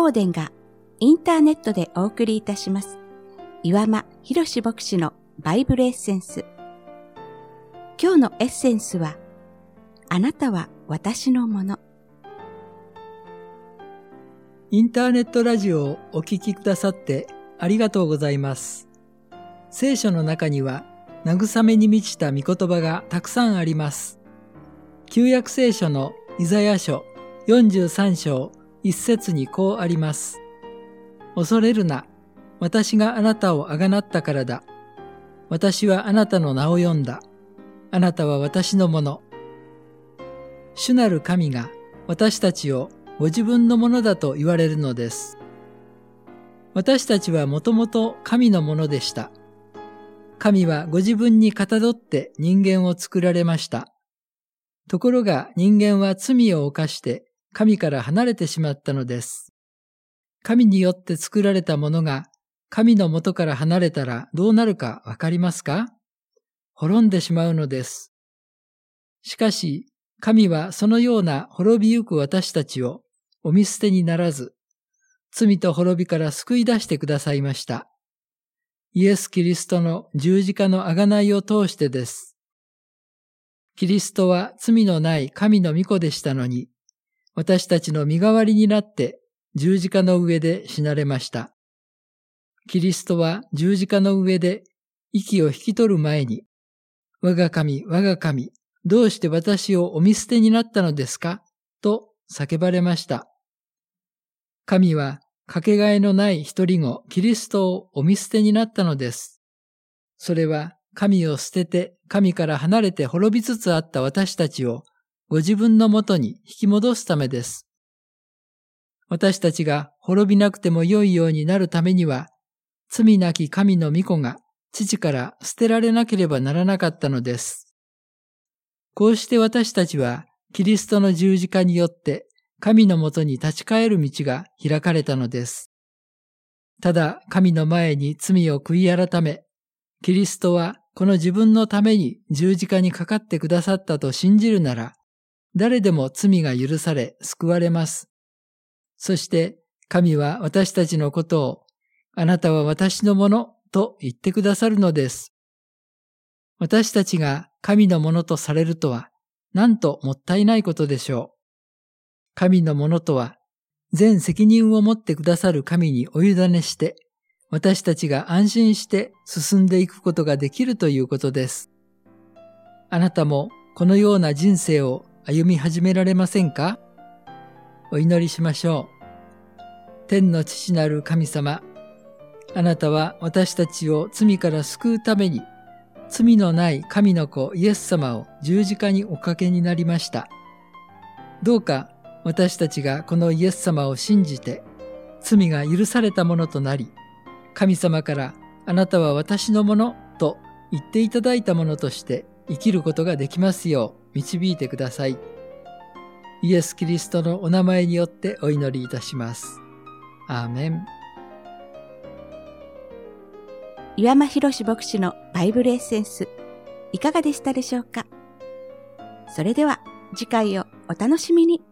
法殿がインターネットでお送りいたします岩間博牧師のバイブルエッセンス。今日のエッセンスは、あなたは私のもの。 インターネットラジオをお聞きくださってありがとうございます。聖書の中には慰めに満ちた御言葉がたくさんあります。旧約聖書のイザヤ書43章1節にこうあります。恐れるな、私があなたをあがなったからだ。私はあなたの名を呼んだ。あなたは私のもの。主なる神が私たちをご自分のものだと言われるのです。私たちはもともと神のものでした。神はご自分にかたどって人間を作られました。ところが人間は罪を犯して神から離れてしまったのです。神によって作られたものが神の元から離れたらどうなるかわかりますか？滅んでしまうのです。しかし、神はそのような滅びゆく私たちをお見捨てにならず、罪と滅びから救い出してくださいました。イエス・キリストの十字架の贖いを通してです。キリストは罪のない神の御子でしたのに、私たちの身代わりになって十字架の上で死なれました。キリストは十字架の上で息を引き取る前に、我が神、我が神、どうして私をお見捨てになったのですかと叫ばれました。神はかけがえのない一人子キリストをお見捨てになったのです。それは神を捨てて神から離れて滅びつつあった私たちをご自分のもとに引き戻すためです。私たちが滅びなくても良いようになるためには、罪なき神の御子が父から捨てられなければならなかったのです。こうして私たちはキリストの十字架によって神のもとに立ち返る道が開かれたのです。ただ神の前に罪を悔い改め、キリストはこの自分のために十字架にかかってくださったと信じるなら、誰でも罪が許され救われます。そして神は私たちのことを、あなたは私のものと言ってくださるのです。私たちが神のものとされるとは、なんともったいないことでしょう。神のものとは、全責任を持ってくださる神にお委ねして、私たちが安心して進んでいくことができるということです。あなたもこのような人生を歩み始められませんか？お祈りしましょう。天の父なる神様、あなたは私たちを罪から救うために、罪のない神の子イエス様を十字架におかけになりました。どうか私たちがこのイエス様を信じて、罪が許されたものとなり、神様からあなたは私のものと言っていただいたものとして生きることができますよう導いてください。イエス・キリストのお名前によってお祈りいたします。アーメン。 岩間博牧師のバイブルエッセンス、いかがでしたでしょうか？それでは次回をお楽しみに。